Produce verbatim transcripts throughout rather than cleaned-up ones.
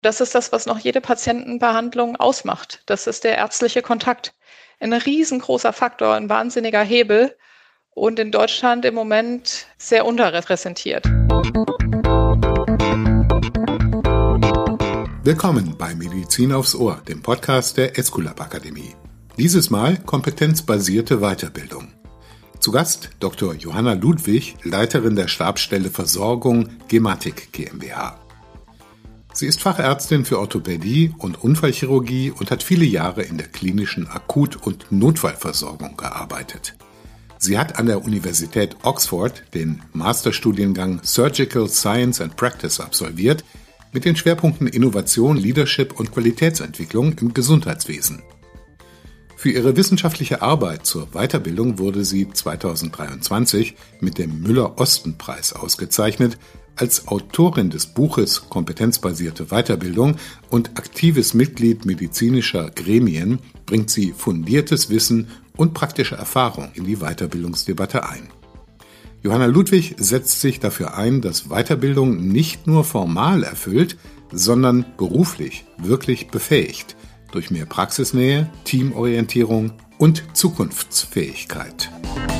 Das ist das, was noch jede Patientenbehandlung ausmacht. Das ist der ärztliche Kontakt. Ein riesengroßer Faktor, ein wahnsinniger Hebel und in Deutschland im Moment sehr unterrepräsentiert. Willkommen bei Medizin aufs Ohr, dem Podcast der Esculap Akademie. Dieses Mal kompetenzbasierte Weiterbildung. Zu Gast Doktor Johanna Ludwig, Leiterin der Stabsstelle Versorgung Gematik GmbH. Sie ist Fachärztin für Orthopädie und Unfallchirurgie und hat viele Jahre in der klinischen Akut- und Notfallversorgung gearbeitet. Sie hat an der Universität Oxford den Masterstudiengang Surgical Science and Practice absolviert, mit den Schwerpunkten Innovation, Leadership und Qualitätsentwicklung im Gesundheitswesen. Für ihre wissenschaftliche Arbeit zur Weiterbildung wurde sie zweitausenddreiundzwanzig mit dem Müller-Osten-Preis ausgezeichnet. Als Autorin des Buches Kompetenzbasierte Weiterbildung und aktives Mitglied medizinischer Gremien bringt sie fundiertes Wissen und praktische Erfahrung in die Weiterbildungsdebatte ein. Johanna Ludwig setzt sich dafür ein, dass Weiterbildung nicht nur formal erfüllt, sondern beruflich wirklich befähigt, durch mehr Praxisnähe, Teamorientierung und Zukunftsfähigkeit.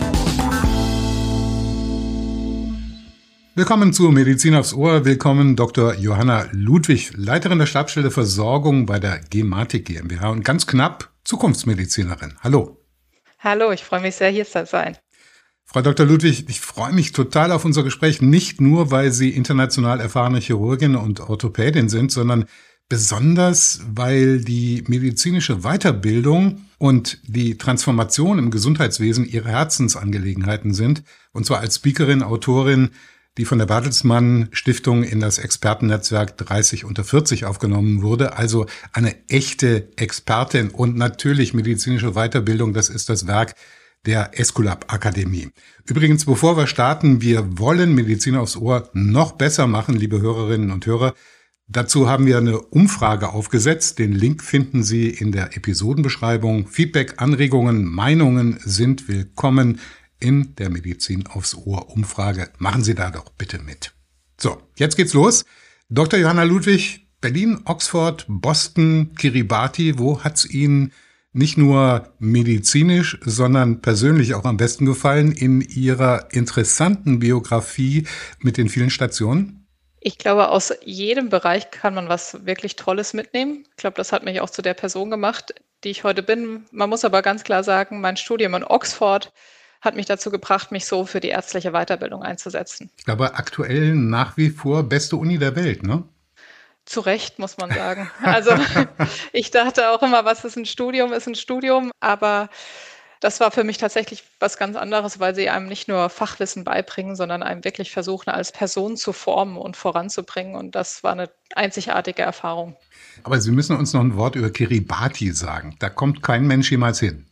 Willkommen zu Medizin aufs Ohr. Willkommen Doktor Johanna Ludwig, Leiterin der Stabsstelle Versorgung bei der Gematik GmbH und ganz knapp Zukunftsmedizinerin. Hallo. Hallo, ich freue mich sehr, hier zu sein. Frau Doktor Ludwig, ich freue mich total auf unser Gespräch, nicht nur, weil Sie international erfahrene Chirurgin und Orthopädin sind, sondern besonders, weil die medizinische Weiterbildung und die Transformation im Gesundheitswesen Ihre Herzensangelegenheiten sind, und zwar als Speakerin, Autorin, die von der Bertelsmann Stiftung in das Expertennetzwerk dreißig unter vierzig aufgenommen wurde. Also eine echte Expertin und natürlich medizinische Weiterbildung, das ist das Werk der Esculap Akademie. Übrigens, bevor wir starten, wir wollen Medizin aufs Ohr noch besser machen, liebe Hörerinnen und Hörer. Dazu haben wir eine Umfrage aufgesetzt. Den Link finden Sie in der Episodenbeschreibung. Feedback, Anregungen, Meinungen sind willkommen in der Medizin aufs Ohr Umfrage. Machen Sie da doch bitte mit. So, jetzt geht's los. Doktor Johanna Ludwig, Berlin, Oxford, Boston, Kiribati. Wo hat's Ihnen nicht nur medizinisch, sondern persönlich auch am besten gefallen in Ihrer interessanten Biografie mit den vielen Stationen? Ich glaube, aus jedem Bereich kann man was wirklich Tolles mitnehmen. Ich glaube, das hat mich auch zu der Person gemacht, die ich heute bin. Man muss aber ganz klar sagen, mein Studium in Oxford hat mich dazu gebracht, mich so für die ärztliche Weiterbildung einzusetzen. Ich glaube, aktuell nach wie vor beste Uni der Welt, ne? Zu Recht, muss man sagen. Also ich dachte auch immer, was ist ein Studium, ist ein Studium, aber das war für mich tatsächlich was ganz anderes, weil sie einem nicht nur Fachwissen beibringen, sondern einem wirklich versuchen, als Person zu formen und voranzubringen. Und das war eine einzigartige Erfahrung. Aber Sie müssen uns noch ein Wort über Kiribati sagen. Da kommt kein Mensch jemals hin.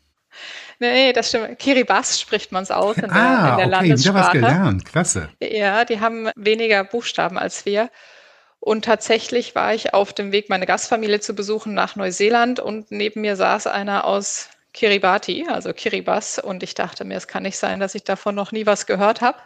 Nee, das stimmt. Kiribati spricht man es aus in der, ah, in der okay, Landessprache. Wieder was gelernt. Klasse. Ja, die haben weniger Buchstaben als wir. Und tatsächlich war ich auf dem Weg, meine Gastfamilie zu besuchen nach Neuseeland und neben mir saß einer aus Kiribati, also Kiribati, und ich dachte mir, es kann nicht sein, dass ich davon noch nie was gehört habe.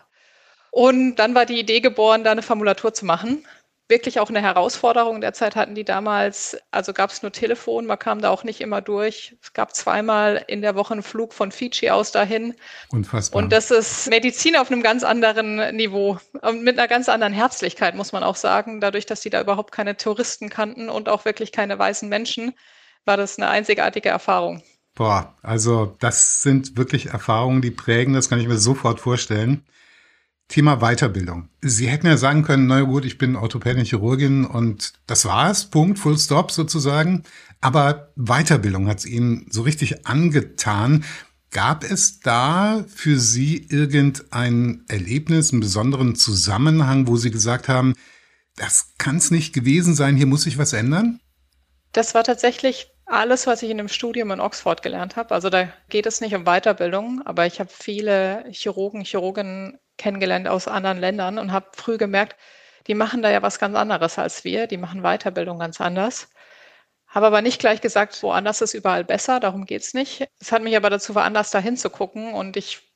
Und dann war die Idee geboren, da eine Formulatur zu machen. Wirklich auch eine Herausforderung. Derzeit hatten die damals, also gab es nur Telefon, man kam da auch nicht immer durch. Es gab zweimal in der Woche einen Flug von Fidschi aus dahin. Unfassbar. Und das ist Medizin auf einem ganz anderen Niveau und mit einer ganz anderen Herzlichkeit, muss man auch sagen. Dadurch, dass die da überhaupt keine Touristen kannten und auch wirklich keine weißen Menschen, war das eine einzigartige Erfahrung. Boah, also das sind wirklich Erfahrungen, die prägen, das kann ich mir sofort vorstellen. Thema Weiterbildung. Sie hätten ja sagen können, na gut, ich bin Orthopädin, Chirurgin und das war's, Punkt, Full Stop sozusagen. Aber Weiterbildung hat's Ihnen so richtig angetan. Gab es da für Sie irgendein Erlebnis, einen besonderen Zusammenhang, wo Sie gesagt haben, das kann's nicht gewesen sein, hier muss sich was ändern? Das war tatsächlich alles, was ich in dem Studium in Oxford gelernt habe. Also da geht es nicht um Weiterbildung, aber ich habe viele Chirurgen, Chirurginnen kennengelernt aus anderen Ländern und habe früh gemerkt, die machen da ja was ganz anderes als wir. Die machen Weiterbildung ganz anders. Habe aber nicht gleich gesagt, woanders ist überall besser, darum geht's nicht. Es hat mich aber dazu veranlasst, da hinzugucken und ich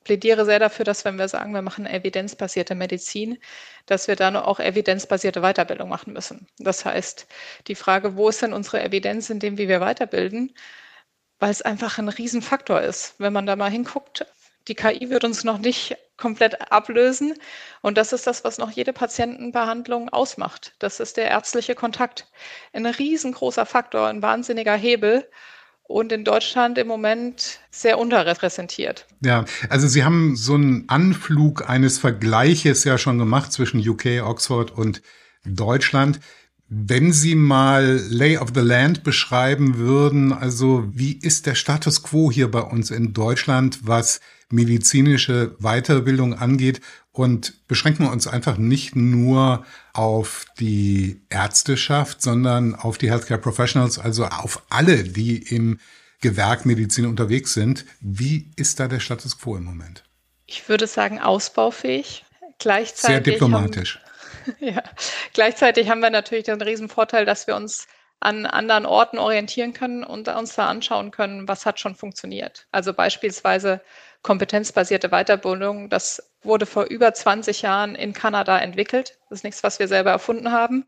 plädiere sehr dafür, dass wenn wir sagen, wir machen evidenzbasierte Medizin, dass wir dann auch evidenzbasierte Weiterbildung machen müssen. Das heißt, die Frage, wo ist denn unsere Evidenz in dem, wie wir weiterbilden, weil es einfach ein Riesenfaktor ist. Wenn man da mal hinguckt, die K I wird uns noch nicht komplett ablösen. Und das ist das, was noch jede Patientenbehandlung ausmacht. Das ist der ärztliche Kontakt. Ein riesengroßer Faktor, ein wahnsinniger Hebel. Und in Deutschland im Moment sehr unterrepräsentiert. Ja, also Sie haben so einen Anflug eines Vergleiches ja schon gemacht zwischen U K, Oxford und Deutschland. Wenn Sie mal Lay of the Land beschreiben würden, also wie ist der Status quo hier bei uns in Deutschland, was medizinische Weiterbildung angeht? Und beschränken wir uns einfach nicht nur auf die Ärzteschaft, sondern auf die Healthcare Professionals, also auf alle, die im Gewerk Medizin unterwegs sind. Wie ist da der Status quo im Moment? Ich würde sagen, ausbaufähig. Gleichzeitig Sehr diplomatisch. Haben, ja, gleichzeitig haben wir natürlich den riesen Vorteil, dass wir uns an anderen Orten orientieren können und uns da anschauen können, was hat schon funktioniert. Also beispielsweise kompetenzbasierte Weiterbildung, das wurde vor über zwanzig Jahren in Kanada entwickelt. Das ist nichts, was wir selber erfunden haben.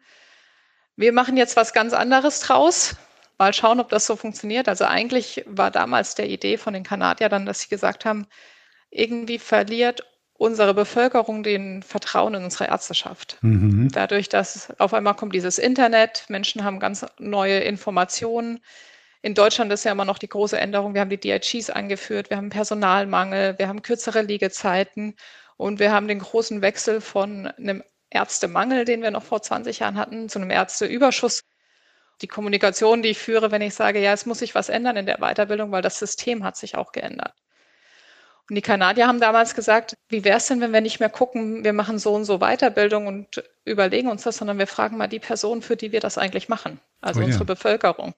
Wir machen jetzt was ganz anderes draus. Mal schauen, ob das so funktioniert. Also eigentlich war damals der Idee von den Kanadiern dann, dass sie gesagt haben, irgendwie verliert unsere Bevölkerung den Vertrauen in unsere Ärzteschaft. Mhm. Dadurch, dass auf einmal kommt dieses Internet, Menschen haben ganz neue Informationen. In Deutschland ist ja immer noch die große Änderung. Wir haben die D I Gs eingeführt, wir haben Personalmangel, wir haben kürzere Liegezeiten und wir haben den großen Wechsel von einem Ärztemangel, den wir noch vor zwanzig Jahren hatten, zu einem Ärzteüberschuss. Die Kommunikation, die ich führe, wenn ich sage, ja, es muss sich was ändern in der Weiterbildung, weil das System hat sich auch geändert. Und die Kanadier haben damals gesagt, wie wäre es denn, wenn wir nicht mehr gucken, wir machen so und so Weiterbildung und überlegen uns das, sondern wir fragen mal die Person, für die wir das eigentlich machen, also oh, unsere ja. Bevölkerung.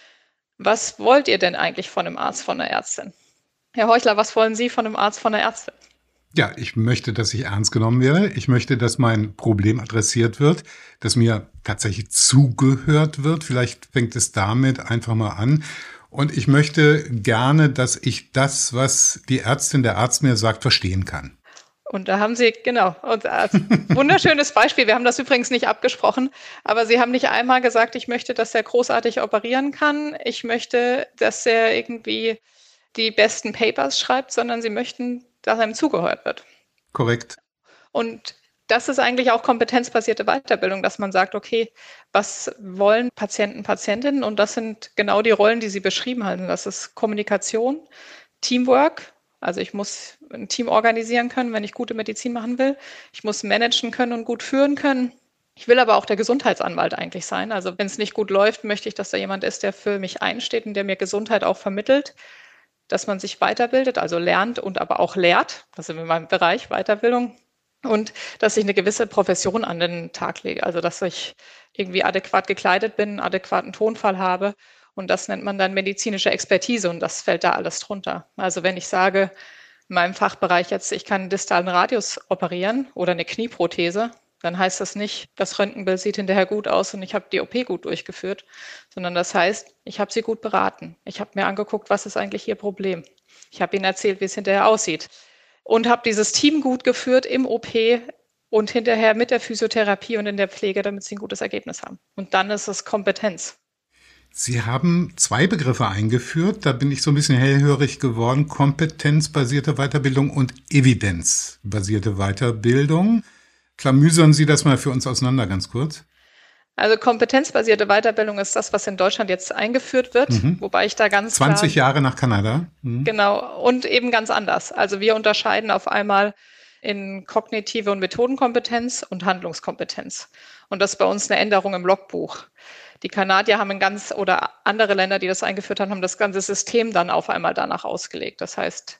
Was wollt ihr denn eigentlich von einem Arzt, von einer Ärztin? Herr Heuchler, was wollen Sie von einem Arzt, von einer Ärztin? Ja, ich möchte, dass ich ernst genommen werde. Ich möchte, dass mein Problem adressiert wird, dass mir tatsächlich zugehört wird. Vielleicht fängt es damit einfach mal an. Und ich möchte gerne, dass ich das, was die Ärztin, der Arzt mir sagt, verstehen kann. Und da haben Sie, genau, und als wunderschönes Beispiel. Wir haben das übrigens nicht abgesprochen, aber Sie haben nicht einmal gesagt, ich möchte, dass er großartig operieren kann. Ich möchte, dass er irgendwie die besten Papers schreibt, sondern Sie möchten, dass einem zugehört wird. Korrekt. Und das ist eigentlich auch kompetenzbasierte Weiterbildung, dass man sagt, okay, was wollen Patienten, Patientinnen? Und das sind genau die Rollen, die Sie beschrieben haben. Das ist Kommunikation, Teamwork. Also ich muss ein Team organisieren können, wenn ich gute Medizin machen will. Ich muss managen können und gut führen können. Ich will aber auch der Gesundheitsanwalt eigentlich sein. Also wenn es nicht gut läuft, möchte ich, dass da jemand ist, der für mich einsteht und der mir Gesundheit auch vermittelt, dass man sich weiterbildet, also lernt und aber auch lehrt. Das ist in meinem Bereich Weiterbildung. Und dass ich eine gewisse Profession an den Tag lege. Also dass ich irgendwie adäquat gekleidet bin, einen adäquaten Tonfall habe. Und das nennt man dann medizinische Expertise und das fällt da alles drunter. Also wenn ich sage, in meinem Fachbereich jetzt, ich kann einen distalen Radius operieren oder eine Knieprothese, dann heißt das nicht, das Röntgenbild sieht hinterher gut aus und ich habe die O P gut durchgeführt, sondern das heißt, ich habe sie gut beraten. Ich habe mir angeguckt, was ist eigentlich ihr Problem. Ich habe ihnen erzählt, wie es hinterher aussieht und habe dieses Team gut geführt im O P und hinterher mit der Physiotherapie und in der Pflege, damit sie ein gutes Ergebnis haben. Und dann ist es Kompetenz. Sie haben zwei Begriffe eingeführt, da bin ich so ein bisschen hellhörig geworden, kompetenzbasierte Weiterbildung und evidenzbasierte Weiterbildung. Klamüsern Sie das mal für uns auseinander ganz kurz. Also kompetenzbasierte Weiterbildung ist das, was in Deutschland jetzt eingeführt wird, mhm. wobei ich da ganz zwanzig klar, Jahre nach Kanada. Mhm. Genau, und eben ganz anders. Also wir unterscheiden auf einmal in kognitive und Methodenkompetenz und Handlungskompetenz. Und das ist bei uns eine Änderung im Logbuch. Die Kanadier haben ein ganz, oder andere Länder, die das eingeführt haben, haben das ganze System dann auf einmal danach ausgelegt. Das heißt,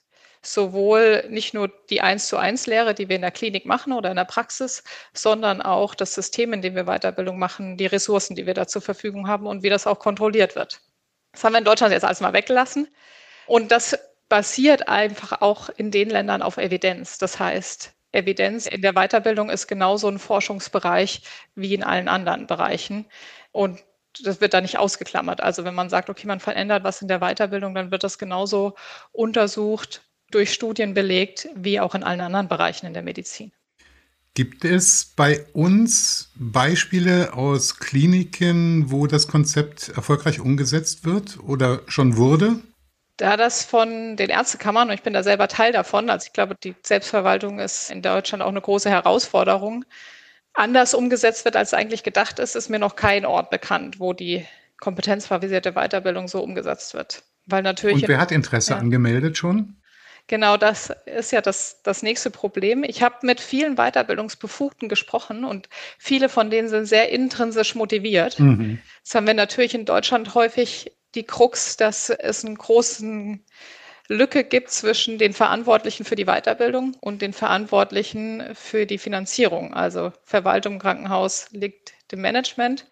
sowohl nicht nur die eins zu eins Lehre, die wir in der Klinik machen oder in der Praxis, sondern auch das System, in dem wir Weiterbildung machen, die Ressourcen, die wir da zur Verfügung haben und wie das auch kontrolliert wird. Das haben wir in Deutschland jetzt alles mal weggelassen. Und das basiert einfach auch in den Ländern auf Evidenz. Das heißt, Evidenz in der Weiterbildung ist genauso ein Forschungsbereich wie in allen anderen Bereichen. Und das wird da nicht ausgeklammert. Also wenn man sagt, okay, man verändert was in der Weiterbildung, dann wird das genauso untersucht, durch Studien belegt, wie auch in allen anderen Bereichen in der Medizin. Gibt es bei uns Beispiele aus Kliniken, wo das Konzept erfolgreich umgesetzt wird oder schon wurde? Da das von den Ärztekammern, und ich bin da selber Teil davon, also ich glaube, die Selbstverwaltung ist in Deutschland auch eine große Herausforderung, anders umgesetzt wird, als eigentlich gedacht ist, ist mir noch kein Ort bekannt, wo die kompetenzbasierte Weiterbildung so umgesetzt wird. Weil natürlich. Und wer hat Interesse ja. angemeldet schon? Genau, das ist ja das, das nächste Problem. Ich habe mit vielen Weiterbildungsbefugten gesprochen und viele von denen sind sehr intrinsisch motiviert. Mhm. Das haben wir natürlich in Deutschland häufig die Krux, dass es eine große Lücke gibt zwischen den Verantwortlichen für die Weiterbildung und den Verantwortlichen für die Finanzierung. Also Verwaltung, Krankenhaus liegt dem Management.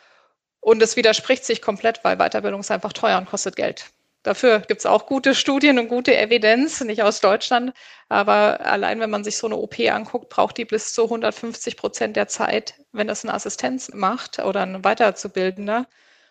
Und es widerspricht sich komplett, weil Weiterbildung ist einfach teuer und kostet Geld. Dafür gibt es auch gute Studien und gute Evidenz, nicht aus Deutschland. Aber allein, wenn man sich so eine O P anguckt, braucht die bis zu hundertfünfzig Prozent der Zeit, wenn das eine Assistenz macht oder ein Weiterzubildender.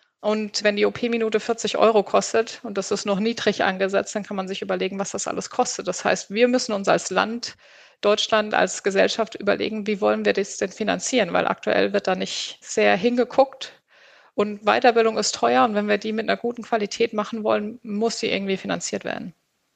Und wenn die O P-Minute vierzig Euro kostet, und das ist noch niedrig angesetzt, dann kann man sich überlegen, was das alles kostet. Das heißt, wir müssen uns als Land, Deutschland, als Gesellschaft überlegen, wie wollen wir das denn finanzieren? Weil aktuell wird da nicht sehr hingeguckt. Und Weiterbildung ist teuer und wenn wir die mit einer guten Qualität machen wollen, muss die irgendwie finanziert werden.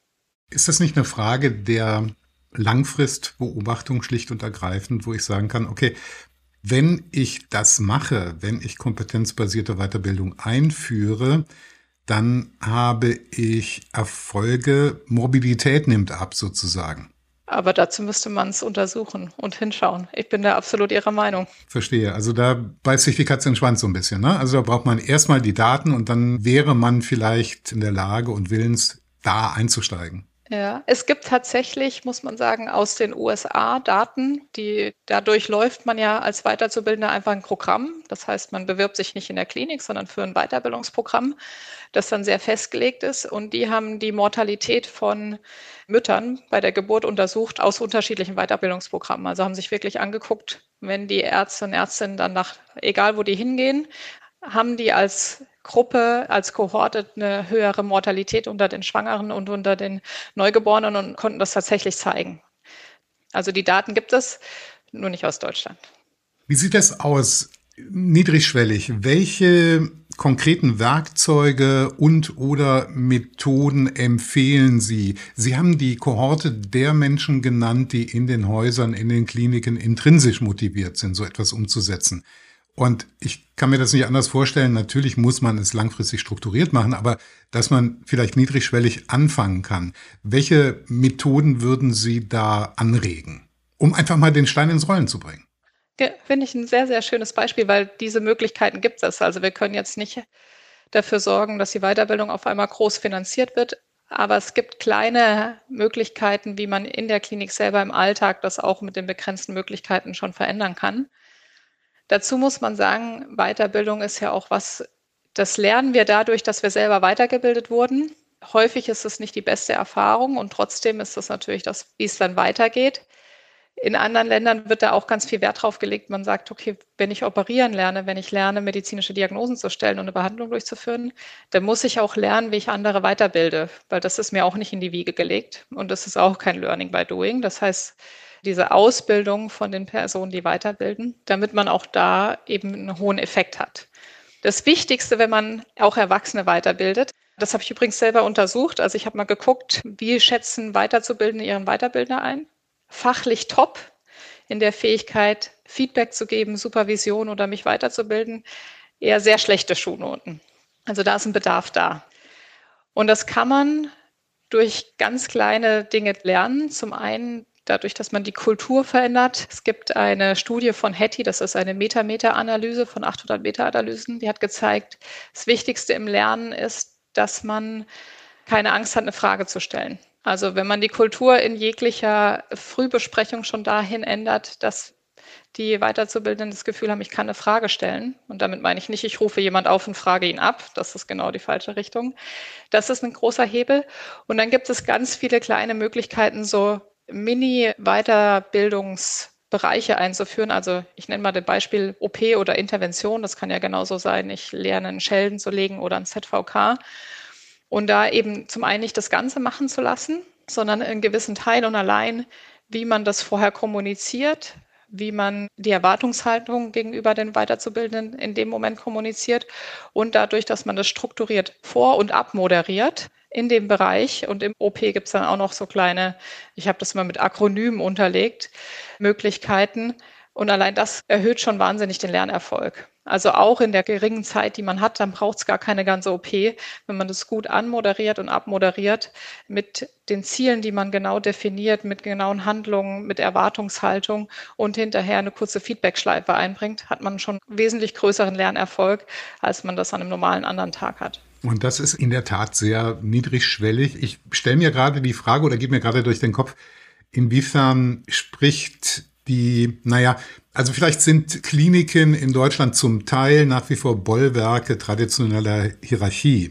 Ist das nicht eine Frage der Langfristbeobachtung schlicht und ergreifend, wo ich sagen kann, okay, wenn ich das mache, wenn ich kompetenzbasierte Weiterbildung einführe, dann habe ich Erfolge, Morbidität nimmt ab sozusagen. Aber dazu müsste man es untersuchen und hinschauen. Ich bin da absolut Ihrer Meinung. Verstehe. Also da beißt sich die Katze in den Schwanz so ein bisschen, ne? Also da braucht man erstmal die Daten und dann wäre man vielleicht in der Lage und willens, da einzusteigen. Ja, es gibt tatsächlich, muss man sagen, aus den U S A Daten, die dadurch läuft man ja als Weiterzubildender einfach ein Programm. Das heißt, man bewirbt sich nicht in der Klinik, sondern für ein Weiterbildungsprogramm, das dann sehr festgelegt ist. Und die haben die Mortalität von Müttern bei der Geburt untersucht aus unterschiedlichen Weiterbildungsprogrammen. Also haben sich wirklich angeguckt, wenn die Ärzte und Ärztinnen dann nach, egal wo die hingehen, haben die als Gruppe, als Kohorte eine höhere Mortalität unter den Schwangeren und unter den Neugeborenen und konnten das tatsächlich zeigen. Also die Daten gibt es, nur nicht aus Deutschland. Wie sieht das aus, niedrigschwellig? Welche konkreten Werkzeuge und oder Methoden empfehlen Sie? Sie haben die Kohorte der Menschen genannt, die in den Häusern, in den Kliniken intrinsisch motiviert sind, so etwas umzusetzen. Und ich kann mir das nicht anders vorstellen. Natürlich muss man es langfristig strukturiert machen, aber dass man vielleicht niedrigschwellig anfangen kann. Welche Methoden würden Sie da anregen, um einfach mal den Stein ins Rollen zu bringen? Ja, finde ich ein sehr, sehr schönes Beispiel, weil diese Möglichkeiten gibt es. Also wir können jetzt nicht dafür sorgen, dass die Weiterbildung auf einmal groß finanziert wird. Aber es gibt kleine Möglichkeiten, wie man in der Klinik selber im Alltag das auch mit den begrenzten Möglichkeiten schon verändern kann. Dazu muss man sagen, Weiterbildung ist ja auch was, das lernen wir dadurch, dass wir selber weitergebildet wurden. Häufig ist es nicht die beste Erfahrung und trotzdem ist das natürlich das, wie es dann weitergeht. In anderen Ländern wird da auch ganz viel Wert drauf gelegt. Man sagt, okay, wenn ich operieren lerne, wenn ich lerne, medizinische Diagnosen zu stellen und eine Behandlung durchzuführen, dann muss ich auch lernen, wie ich andere weiterbilde, weil das ist mir auch nicht in die Wiege gelegt und das ist auch kein Learning by Doing. Das heißt, diese Ausbildung von den Personen, die weiterbilden, damit man auch da eben einen hohen Effekt hat. Das Wichtigste, wenn man auch Erwachsene weiterbildet, das habe ich übrigens selber untersucht. Also ich habe mal geguckt, wie schätzen Weiterzubildende ihren Weiterbildner ein? Fachlich top in der Fähigkeit, Feedback zu geben, Supervision oder mich weiterzubilden, eher sehr schlechte Schulnoten. Also da ist ein Bedarf da. Und das kann man durch ganz kleine Dinge lernen. Zum einen dadurch, dass man die Kultur verändert. Es gibt eine Studie von Hattie, das ist eine Meta-Meta-Analyse von achthundert Meta-Analysen, die hat gezeigt, das Wichtigste im Lernen ist, dass man keine Angst hat, eine Frage zu stellen. Also wenn man die Kultur in jeglicher Frühbesprechung schon dahin ändert, dass die Weiterzubildenden das Gefühl haben, ich kann eine Frage stellen. Und damit meine ich nicht, ich rufe jemand auf und frage ihn ab. Das ist genau die falsche Richtung. Das ist ein großer Hebel. Und dann gibt es ganz viele kleine Möglichkeiten, so Mini-Weiterbildungsbereiche einzuführen. Also ich nenne mal das Beispiel O P oder Intervention. Das kann ja genauso sein, ich lerne einen Schelden zu legen oder ein Z V K. Und da eben zum einen nicht das Ganze machen zu lassen, sondern in gewissen Teilen und allein, wie man das vorher kommuniziert, wie man die Erwartungshaltung gegenüber den Weiterzubildenden in dem Moment kommuniziert und dadurch, dass man das strukturiert vor- und abmoderiert in dem Bereich. Und im O P gibt es dann auch noch so kleine, ich habe das mal mit Akronymen unterlegt, Möglichkeiten. Und allein das erhöht schon wahnsinnig den Lernerfolg. Also auch in der geringen Zeit, die man hat, dann braucht es gar keine ganze O P. Wenn man das gut anmoderiert und abmoderiert mit den Zielen, die man genau definiert, mit genauen Handlungen, mit Erwartungshaltung und hinterher eine kurze Feedbackschleife einbringt, hat man schon wesentlich größeren Lernerfolg, als man das an einem normalen anderen Tag hat. Und das ist in der Tat sehr niedrigschwellig. Ich stelle mir gerade die Frage oder geht mir gerade durch den Kopf, inwiefern spricht die, naja, also vielleicht sind Kliniken in Deutschland zum Teil nach wie vor Bollwerke traditioneller Hierarchie.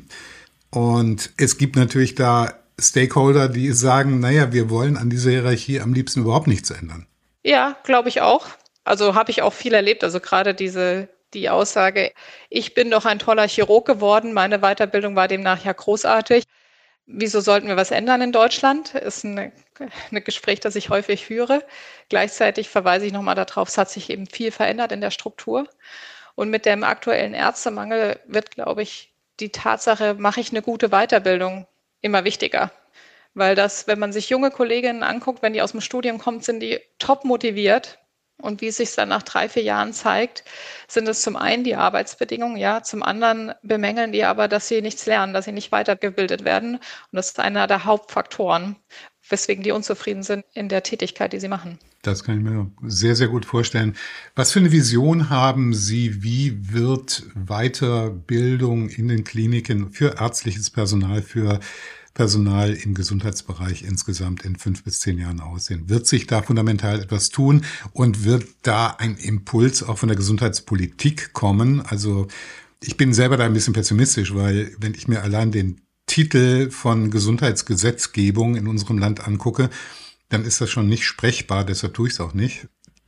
Und es gibt natürlich da Stakeholder, die sagen, naja, wir wollen an dieser Hierarchie am liebsten überhaupt nichts ändern. Ja, glaube ich auch. Also habe ich auch viel erlebt. Also gerade diese, die Aussage, ich bin doch ein toller Chirurg geworden, meine Weiterbildung war demnach ja großartig. Wieso sollten wir was ändern in Deutschland? Ist ein, ein Gespräch, das ich häufig führe. Gleichzeitig verweise ich nochmal darauf, es hat sich eben viel verändert in der Struktur. Und mit dem aktuellen Ärztemangel wird, glaube ich, die Tatsache, mache ich eine gute Weiterbildung, immer wichtiger. Weil das, wenn man sich junge Kolleginnen anguckt, wenn die aus dem Studium kommen, sind die top motiviert. Und wie es sich dann nach drei, vier Jahren zeigt, sind es zum einen die Arbeitsbedingungen, ja, zum anderen bemängeln die aber, dass sie nichts lernen, dass sie nicht weitergebildet werden. Und das ist einer der Hauptfaktoren, weswegen die unzufrieden sind in der Tätigkeit, die sie machen. Das kann ich mir sehr, sehr gut vorstellen. Was für eine Vision haben Sie? Wie wird Weiterbildung in den Kliniken für ärztliches Personal, für Personal im Gesundheitsbereich insgesamt in fünf bis zehn Jahren aussehen? Wird sich da fundamental etwas tun und wird da ein Impuls auch von der Gesundheitspolitik kommen? Also ich bin selber da ein bisschen pessimistisch, weil wenn ich mir allein den Titel von Gesundheitsgesetzgebung in unserem Land angucke, dann ist das schon nicht sprechbar, deshalb tue ich es auch nicht.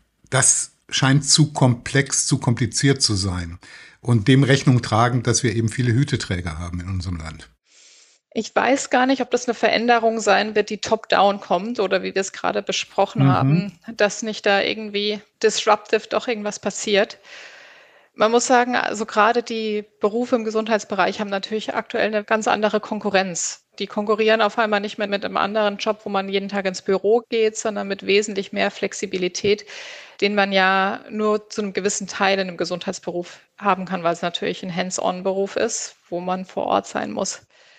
Das scheint zu komplex, zu kompliziert zu sein und dem Rechnung tragend, dass wir eben viele Hüteträger haben in unserem Land. Ich weiß gar nicht, ob das eine Veränderung sein wird, die top-down kommt oder wie wir es gerade besprochen mhm. haben, dass nicht da irgendwie disruptive doch irgendwas passiert. Man muss sagen, also gerade die Berufe im Gesundheitsbereich haben natürlich aktuell eine ganz andere Konkurrenz. Die konkurrieren auf einmal nicht mehr mit einem anderen Job, wo man jeden Tag ins Büro geht, sondern mit wesentlich mehr Flexibilität, den man ja nur zu einem gewissen Teil in einem Gesundheitsberuf haben kann, weil es natürlich ein Hands-on-Beruf ist, wo man vor Ort sein muss.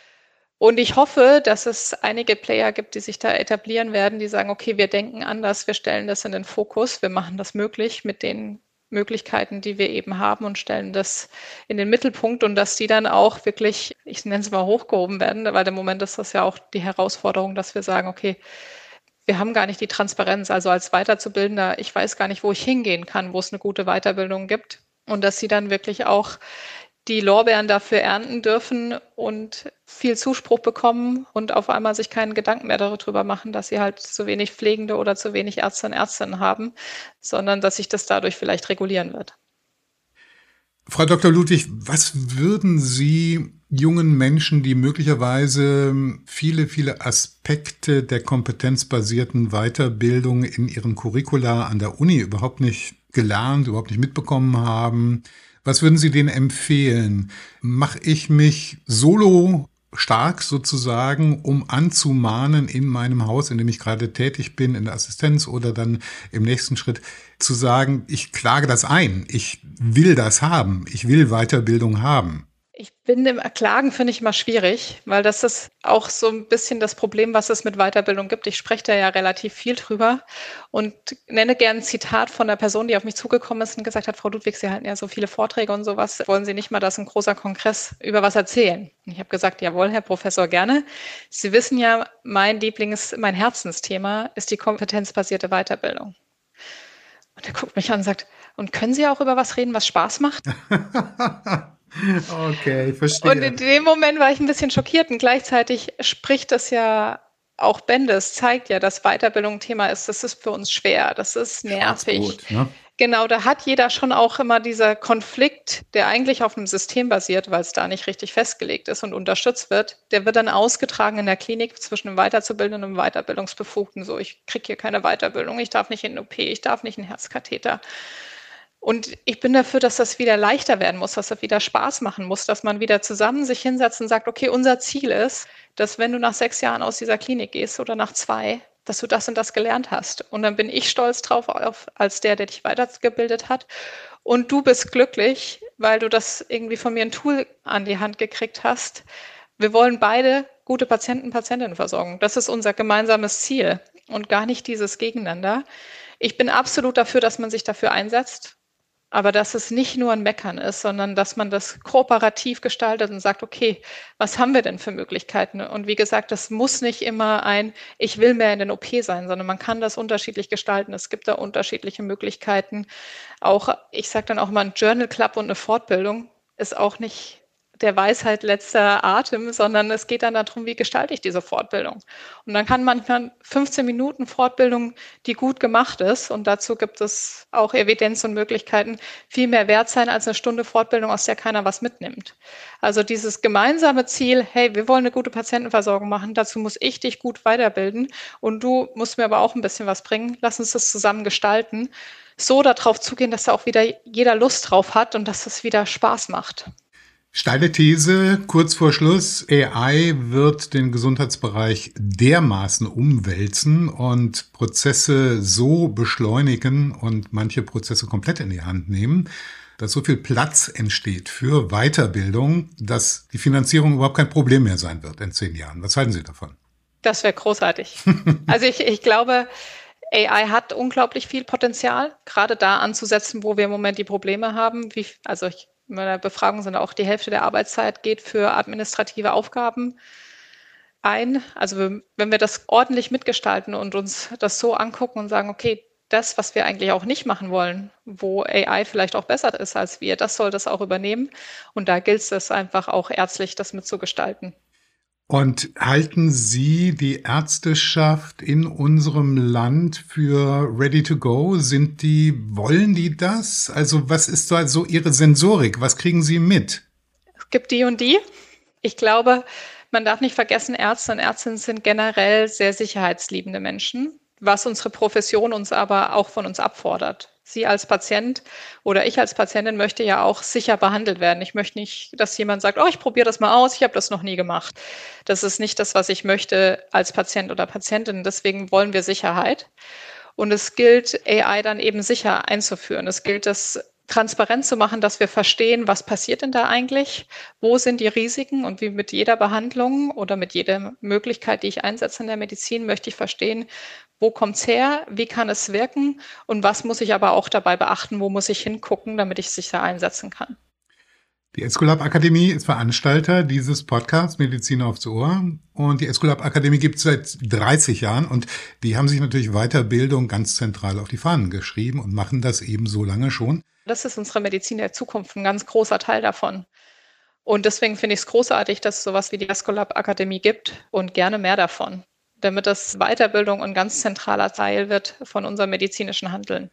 Und ich hoffe, dass es einige Player gibt, die sich da etablieren werden, die sagen, okay, wir denken anders, wir stellen das in den Fokus, wir machen das möglich mit den Möglichkeiten, die wir eben haben und stellen das in den Mittelpunkt und dass die dann auch wirklich, ich nenne es mal, hochgehoben werden, weil im Moment ist das ja auch die Herausforderung, dass wir sagen, okay, wir haben gar nicht die Transparenz, also als Weiterzubildender, ich weiß gar nicht, wo ich hingehen kann, wo es eine gute Weiterbildung gibt und dass sie dann wirklich auch die Lorbeeren dafür ernten dürfen und viel Zuspruch bekommen und auf einmal sich keinen Gedanken mehr darüber machen, dass sie halt zu wenig Pflegende oder zu wenig Ärzte und Ärztinnen haben, sondern dass sich das dadurch vielleicht regulieren wird. Frau Doktor Ludwig, was würden Sie jungen Menschen, die möglicherweise viele, viele Aspekte der kompetenzbasierten Weiterbildung in ihren Curricula an der Uni überhaupt nicht gelernt, überhaupt nicht mitbekommen haben, was würden Sie denen empfehlen? Mache ich mich solo stark sozusagen, um anzumahnen in meinem Haus, in dem ich gerade tätig bin, in der Assistenz oder dann im nächsten Schritt zu sagen, ich klage das ein, ich will das haben, ich will Weiterbildung haben? Ich bin im Erklagen, finde ich immer schwierig, weil das ist auch so ein bisschen das Problem, was es mit Weiterbildung gibt. Ich spreche da ja relativ viel drüber und nenne gerne ein Zitat von der Person, die auf mich zugekommen ist und gesagt hat, Frau Ludwig, Sie halten ja so viele Vorträge und sowas. Wollen Sie nicht mal, dass ein großer Kongress über was erzählen? Und ich habe gesagt, jawohl, Herr Professor, gerne. Sie wissen ja, mein Lieblings-, mein Herzensthema ist die kompetenzbasierte Weiterbildung. Und er guckt mich an und sagt, und können Sie auch über was reden, was Spaß macht? Okay, ich verstehe. Und in dem Moment war ich ein bisschen schockiert und gleichzeitig spricht das ja auch Bände. Es zeigt ja, dass Weiterbildung ein Thema ist. Das ist für uns schwer, das ist nervig. Gut, ne? Genau, da hat jeder schon auch immer dieser Konflikt, der eigentlich auf einem System basiert, weil es da nicht richtig festgelegt ist und unterstützt wird, der wird dann ausgetragen in der Klinik zwischen einem Weiterzubildenden und einem Weiterbildungsbefugten. So, ich kriege hier keine Weiterbildung, ich darf nicht in den O P, ich darf nicht in den Herzkatheter. Und ich bin dafür, dass das wieder leichter werden muss, dass das wieder Spaß machen muss, dass man wieder zusammen sich hinsetzt und sagt, okay, unser Ziel ist, dass wenn du nach sechs Jahren aus dieser Klinik gehst oder nach zwei, dass du das und das gelernt hast. Und dann bin ich stolz drauf, auf, als der, der dich weitergebildet hat. Und du bist glücklich, weil du das irgendwie von mir ein Tool an die Hand gekriegt hast. Wir wollen beide gute Patienten, Patientinnen versorgen. Das ist unser gemeinsames Ziel und gar nicht dieses Gegeneinander. Ich bin absolut dafür, dass man sich dafür einsetzt. Aber dass es nicht nur ein Meckern ist, sondern dass man das kooperativ gestaltet und sagt, okay, was haben wir denn für Möglichkeiten? Und wie gesagt, das muss nicht immer ein, ich will mehr in den O P sein, sondern man kann das unterschiedlich gestalten. Es gibt da unterschiedliche Möglichkeiten. Auch, ich sage dann auch mal, ein Journal Club und eine Fortbildung ist auch nicht der Weisheit letzter Atem, sondern es geht dann darum, wie gestalte ich diese Fortbildung. Und dann kann manchmal fünfzehn Minuten Fortbildung, die gut gemacht ist, und dazu gibt es auch Evidenz und Möglichkeiten, viel mehr wert sein als eine Stunde Fortbildung, aus der keiner was mitnimmt. Also dieses gemeinsame Ziel, hey, wir wollen eine gute Patientenversorgung machen, dazu muss ich dich gut weiterbilden und du musst mir aber auch ein bisschen was bringen, lass uns das zusammen gestalten, so darauf zugehen, dass da auch wieder jeder Lust drauf hat und dass das wieder Spaß macht. Steile These, kurz vor Schluss, A I wird den Gesundheitsbereich dermaßen umwälzen und Prozesse so beschleunigen und manche Prozesse komplett in die Hand nehmen, dass so viel Platz entsteht für Weiterbildung, dass die Finanzierung überhaupt kein Problem mehr sein wird in zehn Jahren. Was halten Sie davon? Das wäre großartig. Also ich, ich glaube, A I hat unglaublich viel Potenzial, gerade da anzusetzen, wo wir im Moment die Probleme haben. Wie, also ich in meiner Befragung sind auch die Hälfte der Arbeitszeit geht für administrative Aufgaben ein. Also wenn wir das ordentlich mitgestalten und uns das so angucken und sagen, okay, das, was wir eigentlich auch nicht machen wollen, wo A I vielleicht auch besser ist als wir, das soll das auch übernehmen. Und da gilt es einfach auch ärztlich, das mitzugestalten. Und halten Sie die Ärzteschaft in unserem Land für ready to go? Sind die, wollen die das? Also was ist da so Ihre Sensorik? Was kriegen Sie mit? Es gibt die und die. Ich glaube, man darf nicht vergessen, Ärzte und Ärztinnen sind generell sehr sicherheitsliebende Menschen, was unsere Profession uns aber auch von uns abfordert. Sie als Patient oder ich als Patientin möchte ja auch sicher behandelt werden. Ich möchte nicht, dass jemand sagt, oh, ich probiere das mal aus, ich habe das noch nie gemacht. Das ist nicht das, was ich möchte als Patient oder Patientin. Deswegen wollen wir Sicherheit. Und es gilt, A I dann eben sicher einzuführen. Es gilt, das transparent zu machen, dass wir verstehen, was passiert denn da eigentlich, wo sind die Risiken, und wie mit jeder Behandlung oder mit jeder Möglichkeit, die ich einsetze in der Medizin, möchte ich verstehen, wo kommt es her, wie kann es wirken und was muss ich aber auch dabei beachten, wo muss ich hingucken, damit ich es sicher einsetzen kann. Die Esculap Akademie ist Veranstalter dieses Podcasts Medizin aufs Ohr, und die Esculap Akademie gibt es seit dreißig Jahren, und die haben sich natürlich Weiterbildung ganz zentral auf die Fahnen geschrieben und machen das eben so lange schon. Das ist unsere Medizin der Zukunft, ein ganz großer Teil davon. Und deswegen finde ich es großartig, dass es sowas wie die Esculap Akademie gibt und gerne mehr davon, damit das Weiterbildung ein ganz zentraler Teil wird von unserem medizinischen Handeln.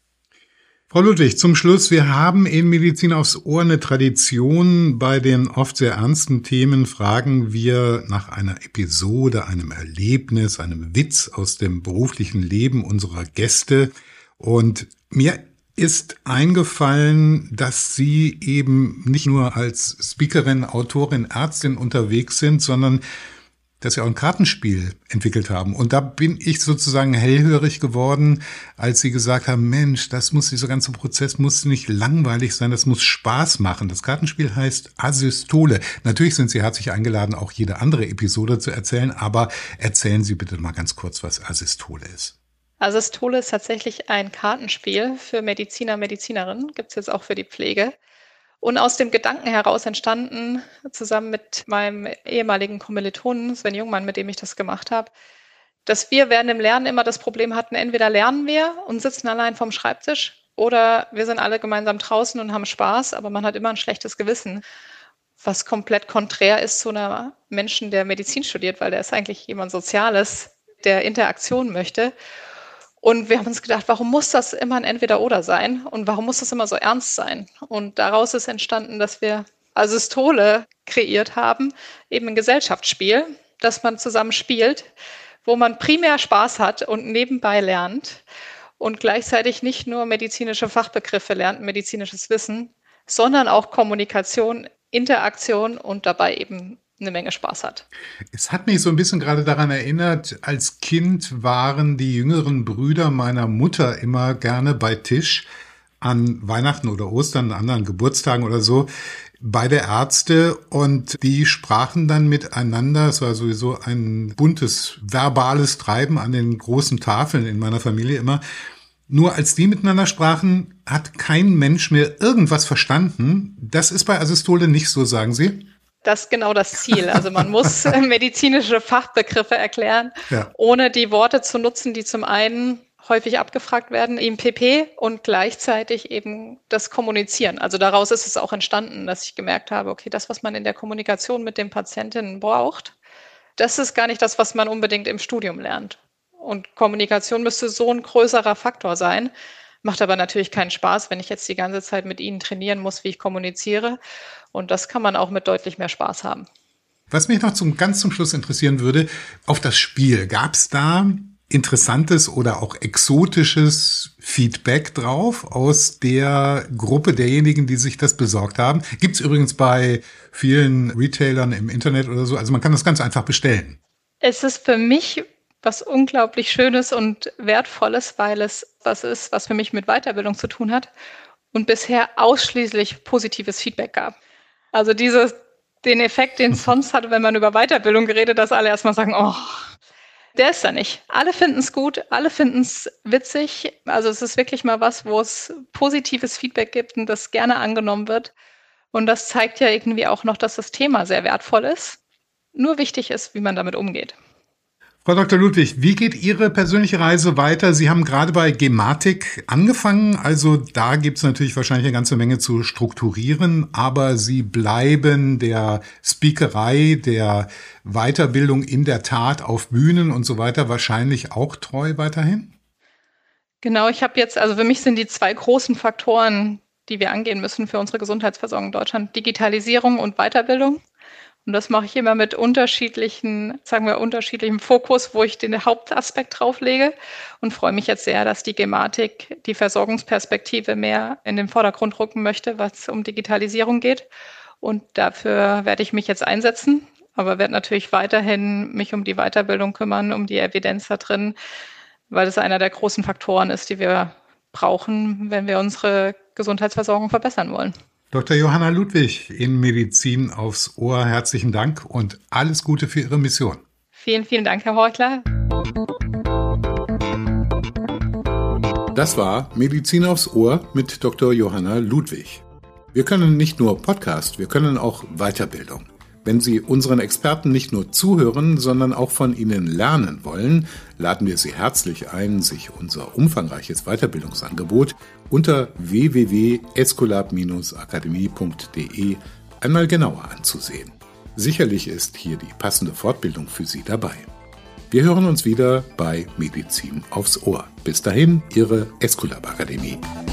Frau Ludwig, zum Schluss, wir haben in Medizin aufs Ohr eine Tradition. Bei den oft sehr ernsten Themen fragen wir nach einer Episode, einem Erlebnis, einem Witz aus dem beruflichen Leben unserer Gäste. Und mir ist eingefallen, dass Sie eben nicht nur als Speakerin, Autorin, Ärztin unterwegs sind, sondern dass Sie auch ein Kartenspiel entwickelt haben. Und da bin ich sozusagen hellhörig geworden, als Sie gesagt haben, Mensch, das muss, dieser ganze Prozess muss nicht langweilig sein, das muss Spaß machen. Das Kartenspiel heißt Asystole. Natürlich sind Sie herzlich eingeladen, auch jede andere Episode zu erzählen, aber erzählen Sie bitte mal ganz kurz, was Asystole ist. Asystole ist tatsächlich ein Kartenspiel für Mediziner, Medizinerinnen, gibt es jetzt auch für die Pflege. Und aus dem Gedanken heraus entstanden, zusammen mit meinem ehemaligen Kommilitonen Sven Jungmann, mit dem ich das gemacht habe, dass wir während dem Lernen immer das Problem hatten, entweder lernen wir und sitzen allein vorm Schreibtisch oder wir sind alle gemeinsam draußen und haben Spaß, aber man hat immer ein schlechtes Gewissen, was komplett konträr ist zu einem Menschen, der Medizin studiert, weil der ist eigentlich jemand Soziales, der Interaktion möchte. Und wir haben uns gedacht, warum muss das immer ein Entweder-Oder sein? Und warum muss das immer so ernst sein? Und daraus ist entstanden, dass wir Asystole kreiert haben, eben ein Gesellschaftsspiel, das man zusammen spielt, wo man primär Spaß hat und nebenbei lernt und gleichzeitig nicht nur medizinische Fachbegriffe lernt, medizinisches Wissen, sondern auch Kommunikation, Interaktion und dabei eben eine Menge Spaß hat. Es hat mich so ein bisschen gerade daran erinnert, als Kind waren die jüngeren Brüder meiner Mutter immer gerne bei Tisch an Weihnachten oder Ostern, an anderen Geburtstagen oder so, bei der Ärzte, und die sprachen dann miteinander. Es war sowieso ein buntes verbales Treiben an den großen Tafeln in meiner Familie immer. Nur als die miteinander sprachen, hat kein Mensch mehr irgendwas verstanden. Das ist bei Asystole nicht so, sagen Sie? Das ist genau das Ziel. Also man muss medizinische Fachbegriffe erklären, ja, ohne die Worte zu nutzen, die zum einen häufig abgefragt werden im P P und gleichzeitig eben das Kommunizieren. Also daraus ist es auch entstanden, dass ich gemerkt habe, okay, das, was man in der Kommunikation mit den Patientinnen braucht, das ist gar nicht das, was man unbedingt im Studium lernt. Und Kommunikation müsste so ein größerer Faktor sein. Macht aber natürlich keinen Spaß, wenn ich jetzt die ganze Zeit mit Ihnen trainieren muss, wie ich kommuniziere. Und das kann man auch mit deutlich mehr Spaß haben. Was mich noch zum, ganz zum Schluss interessieren würde, auf das Spiel, gab es da interessantes oder auch exotisches Feedback drauf aus der Gruppe derjenigen, die sich das besorgt haben? Gibt es übrigens bei vielen Retailern im Internet oder so. Also man kann das ganz einfach bestellen. Es ist für mich was unglaublich Schönes und Wertvolles, weil es was ist, was für mich mit Weiterbildung zu tun hat und bisher ausschließlich positives Feedback gab. Also dieses, den Effekt, den es sonst hatte, wenn man über Weiterbildung geredet, dass alle erstmal sagen, oh, der ist da nicht. Alle finden es gut, alle finden es witzig. Also es ist wirklich mal was, wo es positives Feedback gibt und das gerne angenommen wird. Und das zeigt ja irgendwie auch noch, dass das Thema sehr wertvoll ist. Nur wichtig ist, wie man damit umgeht. Frau Doktor Ludwig, wie geht Ihre persönliche Reise weiter? Sie haben gerade bei Gematik angefangen, also da gibt es natürlich wahrscheinlich eine ganze Menge zu strukturieren, aber Sie bleiben der Speakerei, der Weiterbildung in der Tat auf Bühnen und so weiter wahrscheinlich auch treu weiterhin? Genau, ich habe jetzt, also für mich sind die zwei großen Faktoren, die wir angehen müssen für unsere Gesundheitsversorgung in Deutschland, Digitalisierung und Weiterbildung. Und das mache ich immer mit unterschiedlichen, sagen wir, unterschiedlichem Fokus, wo ich den Hauptaspekt drauf lege und freue mich jetzt sehr, dass die Gematik die Versorgungsperspektive mehr in den Vordergrund rücken möchte, was um Digitalisierung geht. Und dafür werde ich mich jetzt einsetzen, aber werde natürlich weiterhin mich um die Weiterbildung kümmern, um die Evidenz da drin, weil das einer der großen Faktoren ist, die wir brauchen, wenn wir unsere Gesundheitsversorgung verbessern wollen. Doktor Johanna Ludwig in Medizin aufs Ohr, herzlichen Dank und alles Gute für Ihre Mission. Vielen, vielen Dank, Herr Horchler. Das war Medizin aufs Ohr mit Doktor Johanna Ludwig. Wir können nicht nur Podcast, wir können auch Weiterbildung. Wenn Sie unseren Experten nicht nur zuhören, sondern auch von ihnen lernen wollen, laden wir Sie herzlich ein, sich unser umfangreiches Weiterbildungsangebot unter w w w punkt esculap Bindestrich akademie punkt d e einmal genauer anzusehen. Sicherlich ist hier die passende Fortbildung für Sie dabei. Wir hören uns wieder bei Medizin aufs Ohr. Bis dahin, Ihre Esculap Akademie.